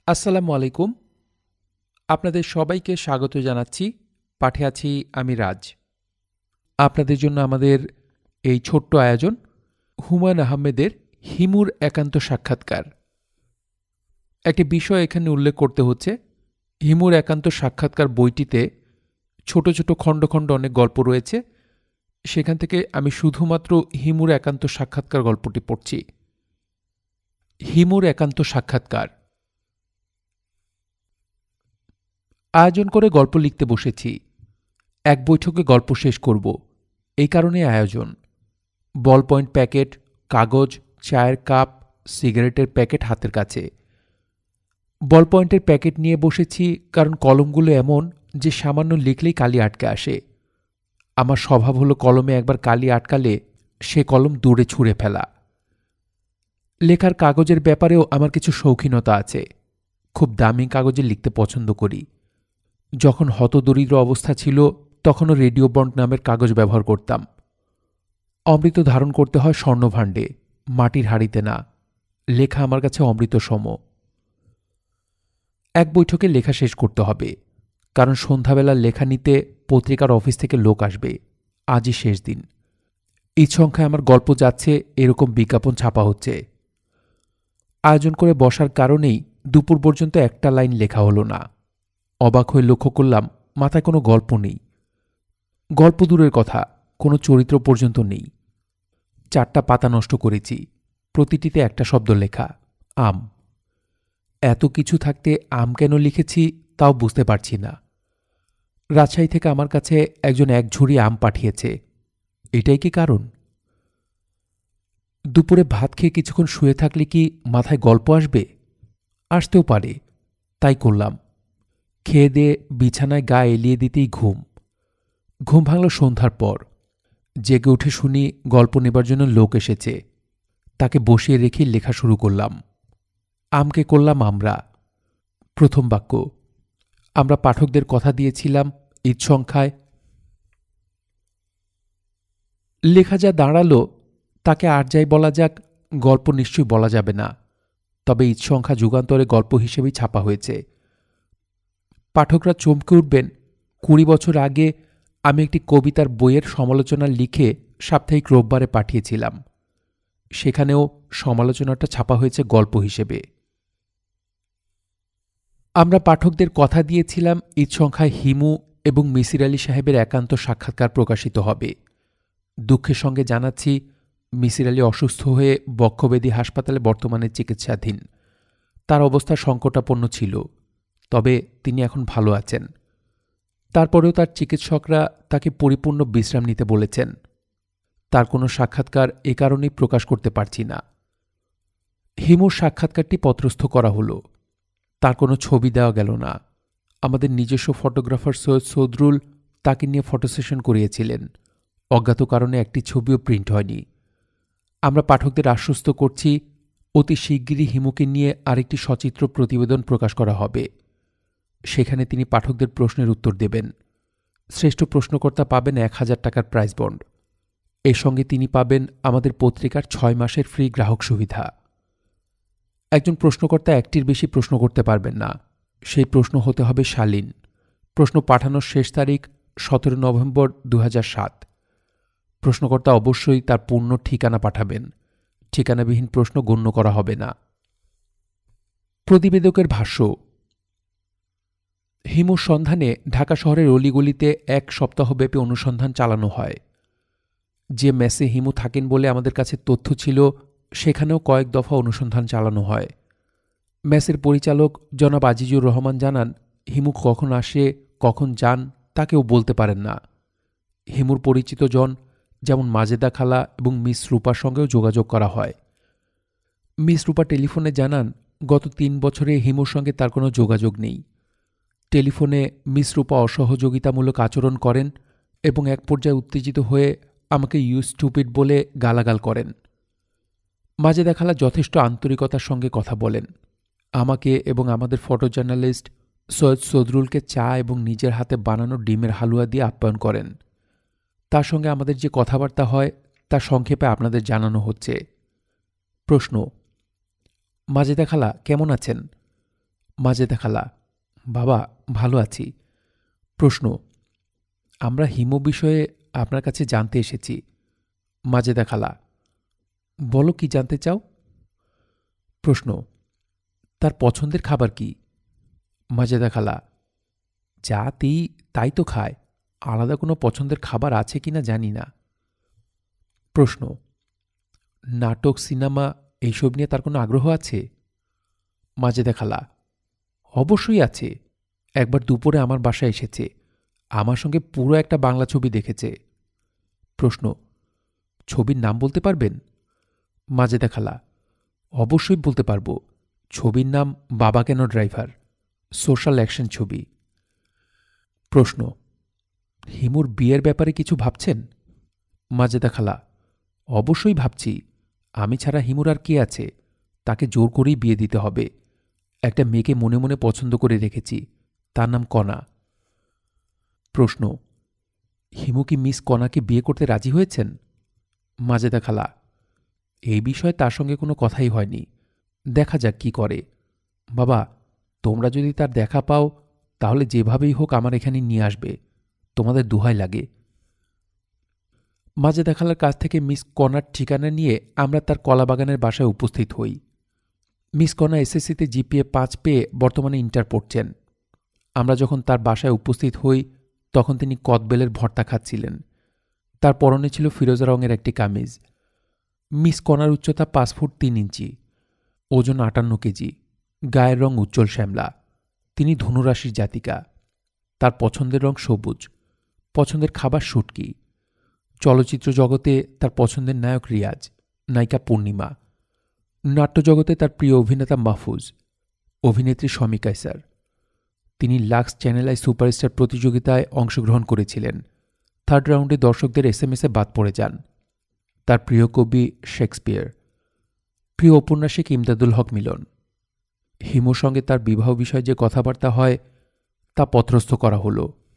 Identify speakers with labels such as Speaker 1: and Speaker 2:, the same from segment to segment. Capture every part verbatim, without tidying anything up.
Speaker 1: আসসালামু আলাইকুম। আপনাদের সবাইকে স্বাগত জানাচ্ছি। পাঠে আছি আমি রাজ। আপনাদের জন্য আমাদের এই ছোট্ট আয়োজন হুমায়ূন আহমেদের হিমুর একান্ত সাক্ষাৎকার। একটি বিষয় এখানে উল্লেখ করতে হচ্ছে, হিমুর একান্ত সাক্ষাৎকার বইটিতে ছোট ছোট খণ্ড খণ্ড অনেক গল্প রয়েছে। সেখান থেকে আমি শুধুমাত্র হিমুর একান্ত সাক্ষাৎকার গল্পটি পড়ছি। হিমুর একান্ত সাক্ষাৎকার। আয়োজন করে গল্প লিখতে বসেছি। এক বৈঠকে গল্প শেষ করব, এই কারণে আয়োজন। বল পয়েন্ট প্যাকেট, কাগজ, চায়ের কাপ, সিগারেটের প্যাকেট হাতের কাছে। বল পয়েন্টের প্যাকেট নিয়ে বসেছি কারণ কলমগুলো এমন যে সামান্য লিখলেই কালি আটকে আসে। আমার স্বভাব হলো কলমে একবার কালি আটকালে সে কলম দূরে ছুঁড়ে ফেলা। লেখার কাগজের ব্যাপারেও আমার কিছু শৌখিনতা আছে। খুব দামি কাগজে লিখতে পছন্দ করি। যখন হতদরিদ্র অবস্থা ছিল তখনও রেডিও বন্ড নামের কাগজ ব্যবহার করতাম। অমৃত ধারণ করতে হয় স্বর্ণভাণ্ডে, মাটির হাঁড়িতে না। লেখা আমার কাছে অমৃত সম। এক বৈঠকে লেখা শেষ করতে হবে, কারণ সন্ধ্যাবেলা লেখা নিতে পত্রিকার অফিস থেকে লোক আসবে। আজই শেষ দিন। এই সংখ্যায় আমার গল্প যাচ্ছে এরকম বিজ্ঞাপন ছাপা হচ্ছে। আয়োজন করে বসার কারণেই দুপুর পর্যন্ত একটা লাইন লেখা হলো না। অবাক হয়ে লক্ষ্য করলাম মাথায় কোনো গল্প নেই। গল্প দূরের কথা, কোনো চরিত্র পর্যন্ত নেই। চারটা পাতা নষ্ট করেছি, প্রতিটিতে একটা শব্দ লেখা, আম। এত কিছু থাকতে আম কেন লিখেছি তাও বুঝতে পারছি না। রাজশাহী থেকে আমার কাছে একজন এক ঝুড়ি আম পাঠিয়েছে। এটাই কি কারণ? দুপুরে ভাত খেয়ে কিছুক্ষণ শুয়ে থাকলে কি মাথায় গল্প আসবে? আসতেও পারে, তাই করলাম। খেয়ে দিয়ে বিছানায় গা এলিয়ে দিতেই ঘুম। ঘুম ভাঙল সন্ধ্যার পর। জেগে উঠে শুনি গল্প নেবার জন্য লোক এসেছে। তাকে বসিয়ে রেখে লেখা শুরু করলাম। আমকে করলাম আমরা। প্রথম বাক্য, আমরা পাঠকদের কথা দিয়েছিলাম ঈদ সংখ্যায়। লেখা যা দাঁড়ালো তাকে আর যাই বলা যাক, গল্প নিশ্চয়ই বলা যাবে না। তবে ঈদ সংখ্যা যুগান্তরে গল্প হিসেবেই ছাপা হয়েছে। পাঠকরা চমকে উঠবেন, কুড়ি বছর আগে আমি একটি কবিতার বইয়ের সমালোচনা লিখে সাপ্তাহিক রোববারে পাঠিয়েছিলাম। সেখানেও সমালোচনাটা ছাপা হয়েছে গল্প হিসেবে। আমরা পাঠকদের কথা দিয়েছিলাম ঈদ সংখ্যায় হিমু এবং মিসির আলি সাহেবের একান্ত সাক্ষাৎকার প্রকাশিত হবে। দুঃখের সঙ্গে জানাচ্ছি, মিসির আলি অসুস্থ হয়ে বক্ষব্যাধি হাসপাতালে বর্তমানে চিকিৎসাধীন। তার অবস্থা সংকটাপন্ন ছিল, তবে তিনি এখন ভালো আছেন। তারপরেও তার চিকিৎসকরা তাকে পরিপূর্ণ বিশ্রাম নিতে বলেছেন। তার কোনো সাক্ষাৎকার এ কারণেই প্রকাশ করতে পারছি না। হিমুর সাক্ষাৎকারটি পত্রস্থ করা হলো। তার কোনো ছবি দেওয়া গেল না। আমাদের নিজস্ব ফটোগ্রাফার সৈয়দ সদরুল তাকে নিয়ে ফটো সেশন করিয়েছিলেন। অজ্ঞাত কারণে একটি ছবিও প্রিন্ট হয়নি। আমরা পাঠকদের আশ্বস্ত করছি, অতি শিগগিরই হিমুকে নিয়ে আরেকটি সচিত্র প্রতিবেদন প্রকাশ করা হবে। সেখানে তিনি পাঠকদের প্রশ্নের উত্তর দেবেন। শ্রেষ্ঠ প্রশ্নকর্তা পাবেন এক হাজার টাকার প্রাইজ বন্ড। এর সঙ্গে তিনি পাবেন আমাদের পত্রিকার ছয় মাসের ফ্রি গ্রাহক সুবিধা। একজন প্রশ্নকর্তা একটির বেশি প্রশ্ন করতে পারবেন না। সেই প্রশ্ন হতে হবে শালীন। প্রশ্ন পাঠানোর শেষ তারিখ সতেরো নভেম্বর দু হাজার সাত। প্রশ্নকর্তা অবশ্যই তার পূর্ণ ঠিকানা পাঠাবেন। ঠিকানাবিহীন প্রশ্ন গণ্য করা হবে না। প্রতিবেদকের ভাষ্য, হিমুর সন্ধানে ঢাকা শহরের অলিগলিতে এক সপ্তাহব্যাপী অনুসন্ধান চালানো হয়। যে মেসে হিমু থাকেন বলে আমাদের কাছে তথ্য ছিল, সেখানেও কয়েক দফা অনুসন্ধান চালানো হয়। মেসের পরিচালক জনাব আজিজুর রহমান জানান, হিমু কখন আসে কখন যান তা কেউ বলতে পারেন না। হিমুর পরিচিত জন যেমন মাজেদা খালা এবং মিস রূপার সঙ্গেও যোগাযোগ করা হয়। মিস রূপা টেলিফোনে জানান, গত তিন বছরে হিমুর সঙ্গে তার কোনো যোগাযোগ নেই। টেলিফোনে মিস রূপা অসহযোগিতামূলক আচরণ করেন এবং এক পর্যায়ে উত্তেজিত হয়ে আমাকে ইউ স্টুপিড বলে গালাগাল করেন। মাজেদা খালা যথেষ্ট আন্তরিকতার সঙ্গে কথা বলেন। আমাকে এবং আমাদের ফটো জার্নালিস্ট সৈয়দ সদরুলকে চা এবং নিজের হাতে বানানো ডিমের হালুয়া দিয়ে আপ্যায়ন করেন। তার সঙ্গে আমাদের যে কথাবার্তা হয় তা সংক্ষেপে আপনাদের জানানো হচ্ছে। প্রশ্ন, মাজেদা খালা কেমন আছেন? মাজেদা খালা: বাবা, ভালো আছি। প্রশ্ন: আমরা হিমু বিষয়ে আপনার কাছে জানতে এসেছি। মাজেদা খালা: বলো, কি জানতে চাও? প্রশ্ন: তার পছন্দের খাবার কি? মাজেদা খালা: যা দিই তাই তো খায়, আলাদা কোনো পছন্দের খাবার আছে কিনা জানি না। প্রশ্ন: নাটক, সিনেমা এইসব নিয়ে তার কোনো আগ্রহ আছে? মাজেদা খালা: অবশ্যই আছে। একবার দুপুরে আমার বাসায় এসেছে, আমার সঙ্গে পুরো একটা বাংলা ছবি দেখেছে। প্রশ্ন: ছবির নাম বলতে পারবেন? মাজেদা খালা: অবশ্যই বলতে পারবো। ছবির নাম বাবা কেন ড্রাইভার, সোশ্যাল অ্যাকশন ছবি। প্রশ্ন: হিমুর বিয়ের ব্যাপারে কিছু ভাবছেন? মাজেদা খালা: অবশ্যই ভাবছি। আমি ছাড়া হিমুর আর কে আছে? তাকে জোর করেই বিয়ে দিতে হবে। একটা মেয়েকে মনে মনে পছন্দ করে রেখেছি, তার নাম কণা। প্রশ্ন: হিমু কি মিস কণাকে বিয়ে করতে রাজি হয়েছেন? মাজেদা খালা: এই বিষয়ে তার সঙ্গে কোনো কথাই হয়নি, দেখা যাক কি করে। বাবা, তোমরা যদি তার দেখা পাও তাহলে যেভাবেই হোক আমার এখানে নিয়ে আসবে, তোমাদের দোহাই লাগে। মাজেদা খালার কাছ থেকে মিস কণার ঠিকানা নিয়ে আমরা তার কলাবাগানের বাসায় উপস্থিত হই। মিস কণা এসএসসিতে জিপিএ পাঁচ পেয়ে বর্তমানে ইন্টার পড়ছেন। আমরা যখন তার বাসায় উপস্থিত হই তখন তিনি কদবেলের ভর্তা খাচ্ছিলেন। তার পরনে ছিল ফিরোজা রঙের একটি কামিজ। মিস কণার উচ্চতা পাঁচ ফুট তিন ইঞ্চি, ওজন আটান্ন কেজি, গায়ের রং উজ্জ্বল শ্যামলা। তিনি ধনুরাশির জাতিকা। তার পছন্দের রং সবুজ। পছন্দের খাবার শুটকি। চলচ্চিত্র জগতে তার পছন্দের নায়ক রিয়াজ, নায়িকা পূর্ণিমা। নাট্যজগতে তার প্রিয় অভিনেতা মাহফুজ, অভিনেত্রী শমী কায়সার। তিনি লাক্স চ্যানেল আই সুপারস্টার প্রতিযোগিতায় অংশগ্রহণ করেছিলেন। থার্ড রাউন্ডে দর্শকদের এস এম এসে বাদ পড়ে যান। তার প্রিয় কবি শেক্সপিয়ার। প্রিয় ঔপন্যাসিক ইমদাদুল হক মিলন। হিমুর সঙ্গে তার বিবাহ বিষয়ে যে কথাবার্তা হয় তা পত্রস্থ করা হল।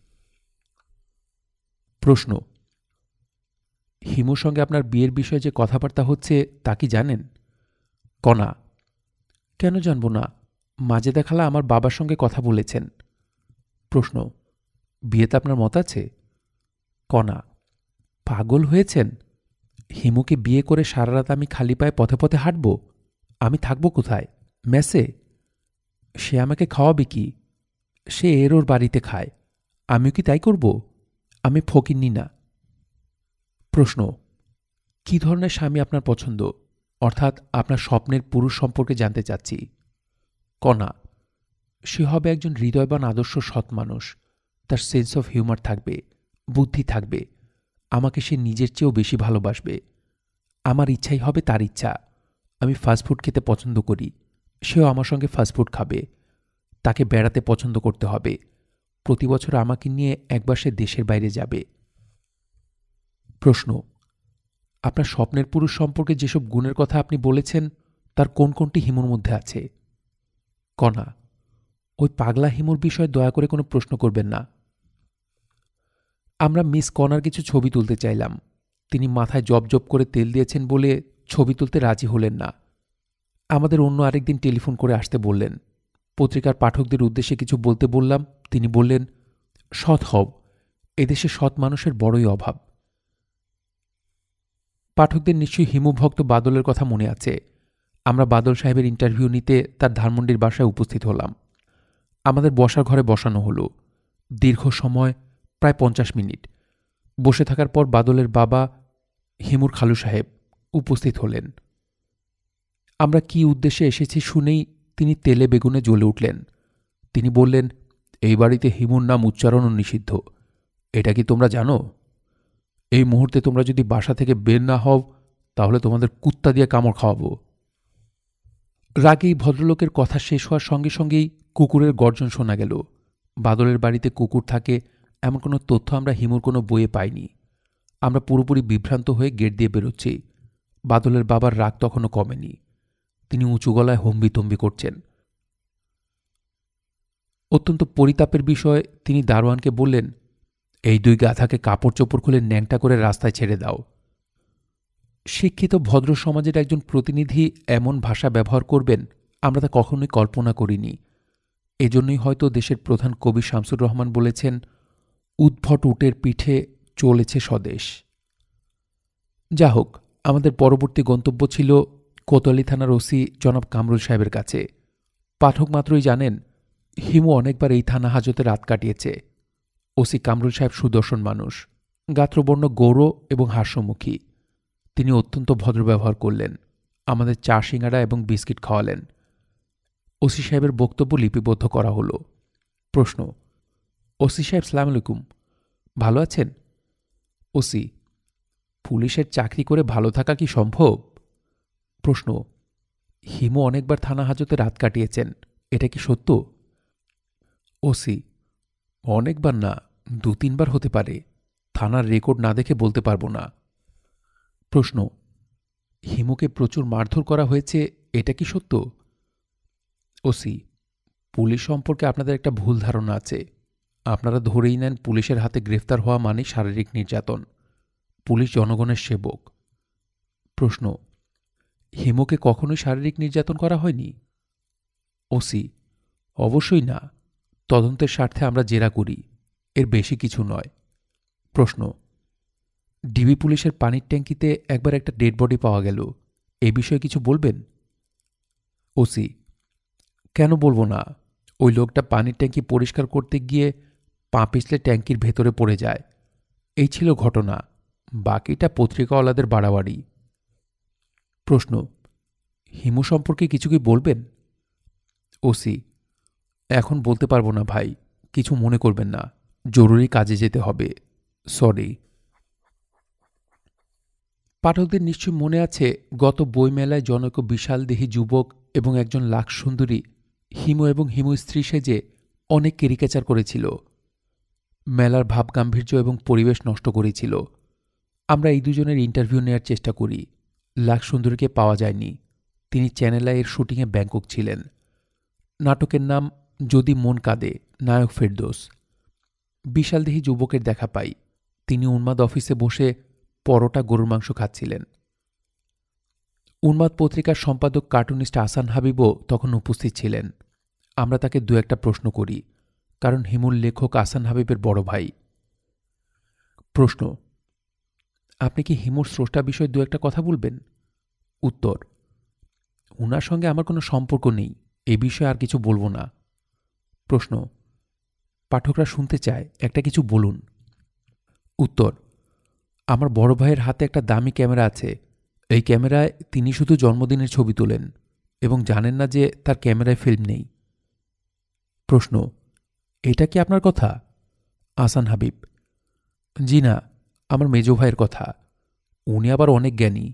Speaker 1: প্রশ্ন: হিমুর সঙ্গে আপনার বিয়ের বিষয়ে যে কথাবার্তা হচ্ছে তা কি জানেন? কণা: কেন জানব না? মাজেদা খালা আমার বাবার সঙ্গে কথা বলেছেন। প্রশ্ন: বিয়েতে আপনার মত আছে? কণা: পাগল হয়েছেন? হিমুকে বিয়ে করে সারা রাত আমি খালি পায়ে পথে পথে হাঁটব? আমি থাকব কোথায়? মেসে? সে আমাকে খাওয়াবে কি? সে এর ওর বাড়িতে খায়, আমিও কি তাই করব? আমি ফকিন্নি না। প্রশ্ন: কি ধরনের স্বামী আপনার পছন্দ, অর্থাৎ আপনার স্বপ্নের পুরুষ সম্পর্কে জানতে চাচ্ছি। কণা: সে হবে একজন হৃদয়বান আদর্শ সৎ মানুষ। তার সেন্স অফ হিউমার থাকবে, বুদ্ধি থাকবে। আমাকে সে নিজের চেয়েও বেশি ভালোবাসবে। আমার ইচ্ছাই হবে তার ইচ্ছা। আমি ফাস্টফুড খেতে পছন্দ করি, সেও আমার সঙ্গে ফাস্টফুড খাবে। তাকে বেড়াতে পছন্দ করতে হবে। প্রতি বছর আমাকে নিয়ে একবার সে দেশের বাইরে যাবে। প্রশ্ন: আপনার স্বপ্নের পুরুষ সম্পর্কে যেসব গুণের কথা আপনি বলেছেন তার কোন কোনটি হিমুর মধ্যে আছে? কণা: ওই পাগলা হিমুর বিষয়ে দয়া করে কোনো প্রশ্ন করবেন না। আমরা মিস কণার কিছু ছবি তুলতে চাইলাম। তিনি মাথায় জব জব করে তেল দিয়েছেন বলে ছবি তুলতে রাজি হলেন না। আমাদের অন্য আরেকদিন টেলিফোন করে আসতে বললেন। পত্রিকার পাঠকদের উদ্দেশ্যে কিছু বলতে বললাম, তিনি বললেন, সৎ হও, এদেশে সৎ মানুষের বড়ই অভাব। পাঠকদের নিশ্চয়ই হিমুভক্ত বাদলের কথা মনে আছে। আমরা বাদল সাহেবের ইন্টারভিউ নিতে তার ধানমন্ডির বাসায় উপস্থিত হলাম। আমাদের বসার ঘরে বসানো হলো। দীর্ঘ সময়, প্রায় পঞ্চাশ মিনিট বসে থাকার পর বাদলের বাবা, হিমুর খালু সাহেব উপস্থিত হলেন। আমরা কি উদ্দেশ্যে এসেছি শুনেই তিনি তেলে বেগুনে জ্বলে উঠলেন। তিনি বললেন, এই বাড়িতে হিমুর নাম উচ্চারণও নিষিদ্ধ। এটা কি তোমরা জানো? এই মুহূর্তে তোমরা যদি বাসা থেকে বের না হও তাহলে তোমাদের কুত্তা দিয়ে কামড় খাওয়াবো। রাগেই ভদ্রলোকের কথা শেষ হওয়ার সঙ্গে সঙ্গেই কুকুরের গর্জন শোনা গেল। বাদলের বাড়িতে কুকুর থাকে এমন কোনো তথ্য আমরা হিমুর কোনো বইয়ে পাইনি। আমরা পুরোপুরি বিভ্রান্ত হয়ে গেট দিয়ে বেরোচ্ছি। বাদলের বাবার রাগ তখনও কমেনি। তিনি উঁচু গলায় হম্বিতম্বি করছেন। অত্যন্ত পরিতাপের বিষয়, তিনি দারোয়ানকে বললেন, এই দুই গাধাকে কাপড় চোপড় খুলে ন্যাংটা করে রাস্তায় ছেড়ে দাও। শিক্ষিত ভদ্র সমাজের একজন প্রতিনিধি এমন ভাষা ব্যবহার করবেন আমরা তা কখনোই কল্পনা করিনি। এজন্যই হয়তো দেশের প্রধান কবি শামসুর রহমান বলেছেন, উদ্ভট উটের পিঠে চলেছে স্বদেশ। যা হোক, আমাদের পরবর্তী গন্তব্য ছিল কোতোয়ালি থানার ওসি জনাব কামরুল সাহেবের কাছে। পাঠক মাত্রই জানেন, হিমু অনেকবার এই থানা হাজতে রাত কাটিয়েছে। ওসি কামরুল সাহেব সুদর্শন মানুষ, গাত্রবর্ণ গৌর এবং হাস্যমুখী। তিনি অত্যন্ত ভদ্র ব্যবহার করলেন, আমাদের চা সিঙ্গাড়া এবং বিস্কিট খাওয়ালেন। ওসি সাহেবের বক্তব্য লিপিবদ্ধ করা হলো। প্রশ্ন: ওসি সাহেব সালাম আলাইকুম, ভালো আছেন? ওসি: পুলিশের চাকরি করে ভালো থাকা কি সম্ভব? প্রশ্ন: হিমু অনেকবার থানা হাজতে রাত কাটিয়েছেন, এটা কি সত্য? ওসি: অনেকবার না, দু তিনবার হতে পারে, থানার রেকর্ড না দেখে বলতে পারবো না। প্রশ্ন: হিমুকে প্রচুর মারধর করা হয়েছে, এটা কি সত্য? ওসি: পুলিশ সম্পর্কে আপনাদের একটা ভুল ধারণা আছে। আপনারা ধরেই নেন পুলিশের হাতে গ্রেফতার হওয়া মানে শারীরিক নির্যাতন। পুলিশ জনগণের সেবক। প্রশ্ন: হিমুকে কখনোই শারীরিক নির্যাতন করা হয়নি? ওসি: অবশ্যই না, তদন্তের স্বার্থে আমরা জেরা করি, এর বেশি কিছু নয়। প্রশ্ন: ডিবি পুলিশের পানির ট্যাঙ্কিতে একবার একটা ডেড বডি পাওয়া গেল, এ বিষয়ে কিছু বলবেন? ওসি: কেন বলবো না, ওই লোকটা পানির ট্যাঙ্কি পরিষ্কার করতে গিয়ে পা পিছলে ট্যাঙ্কির ভেতরে পড়ে যায়। এই ছিল ঘটনা, বাকিটা পত্রিকাওয়ালাদের বাড়াবাড়ি। প্রশ্ন: হিমু সম্পর্কে কিছু কি বলবেন? ওসি: এখন বলতে পারবো না ভাই, কিছু মনে করবেন না, জরুরি কাজে যেতে হবে, সরি। পাঠকদের নিশ্চয় মনে আছে, গত বইমেলায় জনৈক বিশালদেহী যুবক এবং একজন লাখ সুন্দরী হিমু এবং হিমু স্ত্রী সেজে অনেক ক্যারিকেচার করেছিল। মেলার ভাবগাম্ভীর্য এবং পরিবেশ নষ্ট করেছিল। আমরা এই দুজনের ইন্টারভিউ নেওয়ার চেষ্টা করি। লাখ সুন্দরীকে পাওয়া যায়নি, তিনি চ্যানেল আইয়ের শুটিংয়ে ব্যাংকক ছিলেন। নাটকের নাম যদি মন কাঁদে, নায়ক ফেরদৌস। বিশালদেহী যুবকের দেখা পাই, তিনি উন্মাদ অফিসে বসে পরোটা গরুর মাংস খাচ্ছিলেন। উন্মাদ পত্রিকার সম্পাদক কার্টুনিস্ট আহসান হাবিবও তখন উপস্থিত ছিলেন। আমরা তাকে দু একটা প্রশ্ন করি, কারণ হিমুর লেখক আহসান হাবিবের বড় ভাই। প্রশ্ন: আপনি কি হিমুর স্রষ্টা বিষয়ে দু একটা কথা বলবেন? উত্তর: উনার সঙ্গে আমার কোনো সম্পর্ক নেই, এ বিষয়ে আর কিছু বলবো না। প্রশ্ন: পাঠকরা শুনতে চায়, একটা কিছু বলুন। উত্তর: আমার বড় ভাইয়ের হাতে একটা দামি ক্যামেরা আছে। এই ক্যামেরায় তিনি শুধু জন্মদিনের ছবি তোলেন এবং জানেন না যে তার ক্যামেরায় ফিল্ম নেই। প্রশ্ন: এটা কি আপনার কথা? আহসান হাবিব: জি না, আমার মেজ ভাইয়ের কথা, উনি আবার অনেক জ্ঞানী।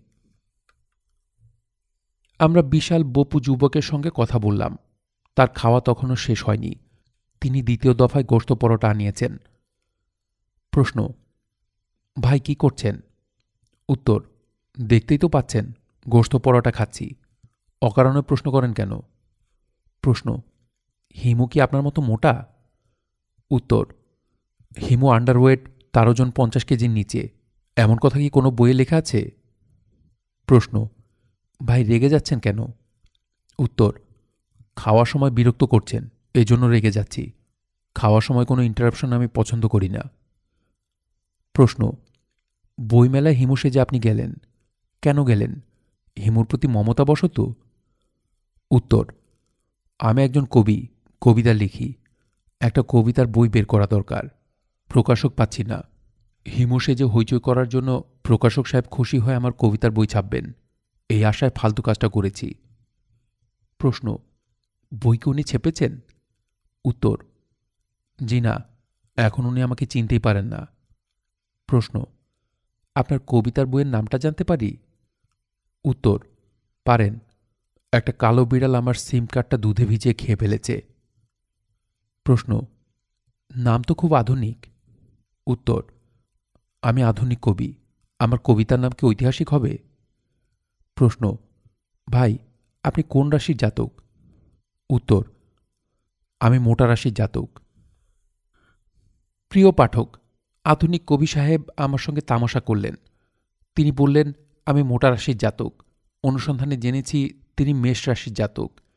Speaker 1: আমরা বিশাল বপু যুবকের সঙ্গে কথা বললাম। তার খাওয়া তখনও শেষ হয়নি, তিনি দ্বিতীয় দফায় গোশত পরোটা আনিয়েছেন। প্রশ্ন: ভাই কি করছেন? উত্তর: দেখতেই তো পাচ্ছেন, গোশত পরোটা খাচ্ছি। অকারণে প্রশ্ন করেন কেন? প্রশ্ন: হিমু কি আপনার মতো মোটা? উত্তর: হিমু আন্ডারওয়েট, তার ওজন পঞ্চাশ কেজির নিচে, এমন কথা কি কোনো বইয়ে লেখা আছে? প্রশ্ন: ভাই রেগে যাচ্ছেন কেন? উত্তর: খাওয়ার সময় বিরক্ত করছেন, এই জন্য রেগে যাচ্ছি। খাওয়ার সময় কোনো ইন্টারাপশন আমি পছন্দ করি না। প্রশ্ন: বইমেলায় হিমু সেজে আপনি গেলেন, কেন গেলেন? হিমুর প্রতি মমতাবশত? উত্তর: আমি একজন কবি, কবিতা লিখি, একটা কবিতার বই বের করা দরকার, প্রকাশক পাচ্ছি না। হিমু সেজে হইচই করার জন্য প্রকাশক সাহেব খুশি হয়ে আমার কবিতার বই ছাপবেন, এই আশায় ফালতু কাজটা করেছি। প্রশ্ন: বই কি উনি ছেপেছেন? উত্তর: জি না, এখন উনি আমাকে চিনতেই পারেন না। প্রশ্ন: আপনার কবিতার বইয়ের নামটা জানতে পারি? উত্তর: পারেন, একটা কালো বিড়াল আমার সিম কার্ডটা দুধে ভিজিয়ে খেয়ে ফেলেছে। প্রশ্ন: নাম তো খুব আধুনিক। উত্তর: আমি আধুনিক কবি, আমার কবিতার নাম কি ঐতিহাসিক হবে? প্রশ্ন: ভাই, আপনি কোন রাশির জাতক? উত্তর: আমি মোটা রাশির জাতক। প্রিয় পাঠক, আধুনিক কবি সাহেব আমার সঙ্গে তামাশা করলেন। তিনি বললেন, আমি মোটা রাশির জাতক। অনুসন্ধানে জেনেছি তিনি মেষ রাশির জাতক।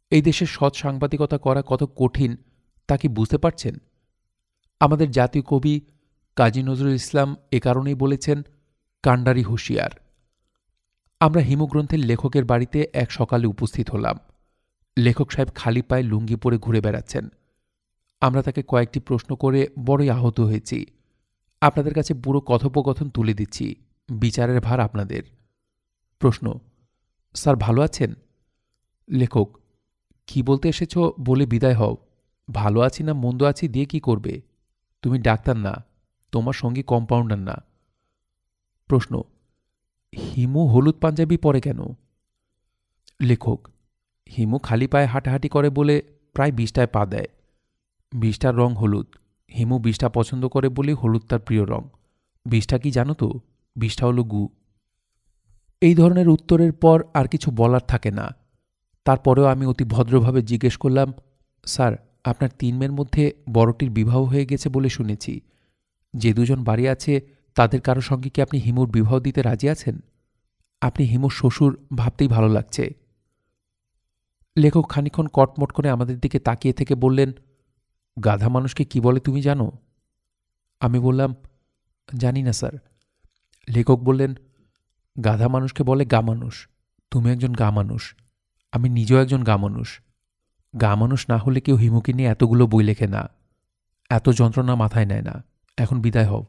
Speaker 1: এই দেশে সৎ সাংবাদিকতা করা কত কঠিন তা কি বুঝতে পারছেন? আমাদের জাতীয় কবি কাজী নজরুল ইসলাম এ কারণেই বলেছেন, কাণ্ডারি হুঁশিয়ার। আমরা হিমু গ্রন্থের লেখকের বাড়িতে এক সকালে উপস্থিত হলাম। লেখক সাহেব খালি পায়ে লুঙ্গি পরে ঘুরে বেড়াচ্ছেন। আমরা তাকে কয়েকটি প্রশ্ন করে বড়ই আহত হয়েছি। আপনাদের কাছে পুরো কথোপকথন তুলে দিচ্ছি, বিচারের ভার আপনাদের। প্রশ্ন: স্যার ভালো আছেন? লেখক: কি বলতে এসেছ বলে বিদায় হও। ভালো আছি না মন্দ আছি দিয়ে কি করবে? তুমি ডাক্তার না, তোমার সঙ্গী কম্পাউন্ডার না। প্রশ্ন: হিমু হলুদ পাঞ্জাবি পরে কেন? লেখক: হিমু খালি পায়ে হাঁটাহাঁটি করে বলে প্রায় বিশটায় পা দেয়। বিষটার রং হলুদ। হিমু বিষটা পছন্দ করে বলেই হলুদ তার প্রিয় রং। বিষটা কি জানো তো? বিষটা হলো গু। এই ধরনের উত্তরের পর আর কিছু বলার থাকে না। তারপরেও আমি অতি ভদ্রভাবে জিজ্ঞেস করলাম, স্যার, আপনার তিন মেয়ের মধ্যে বড়টির বিবাহ হয়ে গেছে বলে শুনেছি। যে দুজন বাড়ি আছে তাদের কারো সঙ্গে কি আপনি হিমুর বিবাহ দিতে রাজি আছেন? আপনি হিমুর শ্বশুর ভাবতেই ভালো লাগছে। লেখক খানিক্ষণ কটমট করে আমাদের দিকে তাকিয়ে থেকে বললেন, গাধা মানুষকে কি বলে তুমি জানো? আমি বললাম, জানি না স্যার। লেখক বললেন, গাধা মানুষকে বলে গা মানুষ। তুমি একজন গা মানুষ। আমি নিজেও একজন গা মানুষ। গা মানুষ না হলে কেউ হিমুকে নিয়ে এতগুলো বই লেখে না, এত যন্ত্রণা মাথায় নেয় না। এখন বিদায় হও।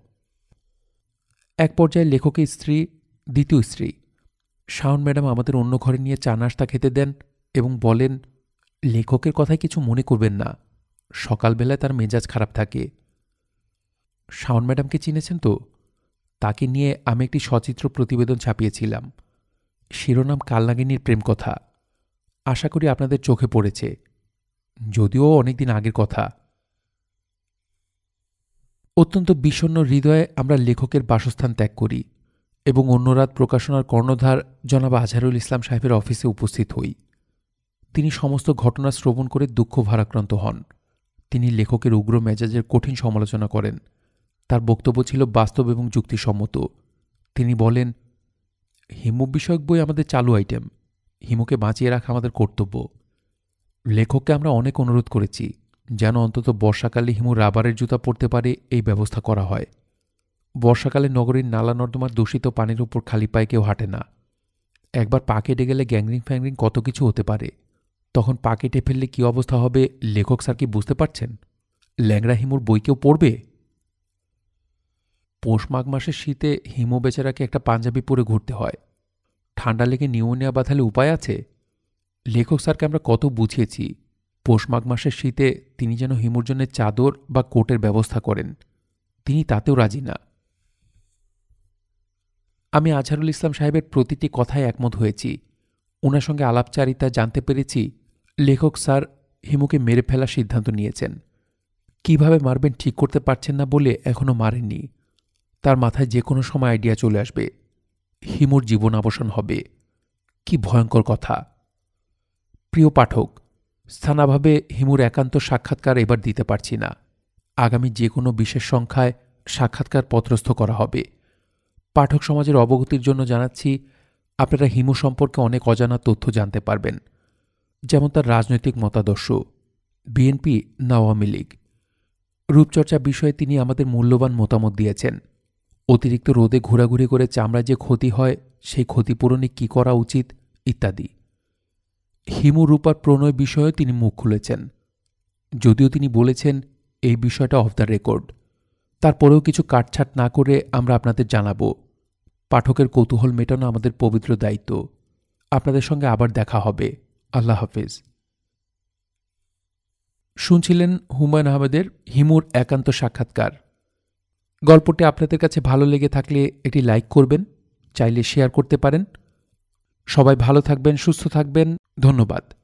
Speaker 1: এক পর্যায়ে লেখকের স্ত্রী, দ্বিতীয় স্ত্রী শাওন ম্যাডাম আমাদের অন্য ঘরে নিয়ে চা নাশতা খেতে দেন এবং বলেন, লেখকের কথায় কিছু মনে করবেন না, সকালবেলায় তার মেজাজ খারাপ থাকে। শাওন ম্যাডামকে চিনেছেন তো? তাকে নিয়ে আমি একটি সচিত্র প্রতিবেদন ছাপিয়েছিলাম। শিরোনাম কালনাগিনীর প্রেম কথা। আশা করি আপনাদের চোখে পড়েছে, যদিও অনেকদিন আগের কথা। অত্যন্ত বিষণ্ণ হৃদয়ে আমরা লেখকের বাসস্থান ত্যাগ করি এবং অন্য রাত প্রকাশনার কর্ণধার জনাব আজহারুল ইসলাম সাহেবের অফিসে উপস্থিত হই। তিনি সমস্ত ঘটনা শ্রবণ করে দুঃখ ভারাক্রান্ত হন। তিনি লেখকের উগ্র মেজাজের কঠিন সমালোচনা করেন। তার বক্তব্য ছিল বাস্তব এবং যুক্তিসম্মত। তিনি বলেন, হিমু বিষয়ক বই আমাদের চালু আইটেম। হিমুকে বাঁচিয়ে রাখা আমাদের কর্তব্য। লেখককে আমরা অনেক অনুরোধ করেছি যেন অন্তত বর্ষাকালে হিমু রাবারের জুতা পরতে পারে এই ব্যবস্থা করা হয়। বর্ষাকালে নগরীর নালা নর্দমার দূষিত পানির উপর খালি পায়ে কেউ হাঁটে না। একবার পা কেটে গেলে গ্যাংরিং ফ্যাংরিং কত কিছু হতে পারে। তখন পা কেটে ফেললে কী অবস্থা হবে লেখক স্যার কি বুঝতে পারছেন? ল্যাংড়া হিমুর বই কেউ পড়বে? পৌষ মাঘ মাসের শীতে হিমু বেচারাকে একটা পাঞ্জাবি পরে ঘুরতে হয়। ঠান্ডা লেগে নিউমোনিয়া বাঁধালে উপায় আছে? লেখক স্যারকে আমরা কত বুঝিয়েছি, পৌষ মাঘ মাসের শীতে তিনি যেন হিমুর জন্য চাদর বা কোটের ব্যবস্থা করেন। তিনি তাতেও রাজি না। আমি আজহারুল ইসলাম সাহেবের প্রতিটি কথায় একমত হয়েছি। ওনার সঙ্গে আলাপচারিতা জানতে পেরেছি লেখক স্যার হিমুকে মেরে ফেলার সিদ্ধান্ত নিয়েছেন। কিভাবে মারবেন ঠিক করতে পারছেন না বলে এখনও মারেননি। তার মাথায় যে কোনো সময় আইডিয়া চলে আসবে। হিমুর জীবনাবসান হবে। কি ভয়ঙ্কর কথা! প্রিয় পাঠক, স্থানাভাবে হিমুর একান্ত সাক্ষাৎকার এবার দিতে পারছি না। আগামী যে কোনো বিশেষ সংখ্যায় সাক্ষাৎকার পত্রস্থ করা হবে। পাঠক সমাজের অবগতির জন্য জানাচ্ছি, আপনারা হিমু সম্পর্কে অনেক অজানা তথ্য জানতে পারবেন, যেমন তার রাজনৈতিক মতাদর্শ, বিএনপি না আওয়ামী লীগ, রূপচর্চা বিষয়ে তিনি আমাদের মূল্যবান মতামত দিয়েছেন, অতিরিক্ত রোদে ঘোরাঘুরি করে চামড়া যে ক্ষতি হয় সেই ক্ষতিপূরণে কী করা উচিত ইত্যাদি। হিমু রূপার প্রণয় বিষয়েও তিনি মুখ খুলেছেন, যদিও তিনি বলেছেন এই বিষয়টা অফ দ্য রেকর্ড। তারপরেও কিছু কাটছাট না করে আমরা আপনাদের জানাব। পাঠকের কৌতূহল মেটানো আমাদের পবিত্র দায়িত্ব। আপনাদের সঙ্গে আবার দেখা হবে। আল্লাহ হাফেজ। শুনছিলেন হুমায়ুন আহমেদের হিমুর একান্ত সাক্ষাৎকার। গল্পটি আপনাদের কাছে ভালো লেগে থাকলে একটি লাইক করবেন, চাইলে শেয়ার করতে পারেন। সবাই ভালো থাকবেন, সুস্থ থাকবেন। ধন্যবাদ।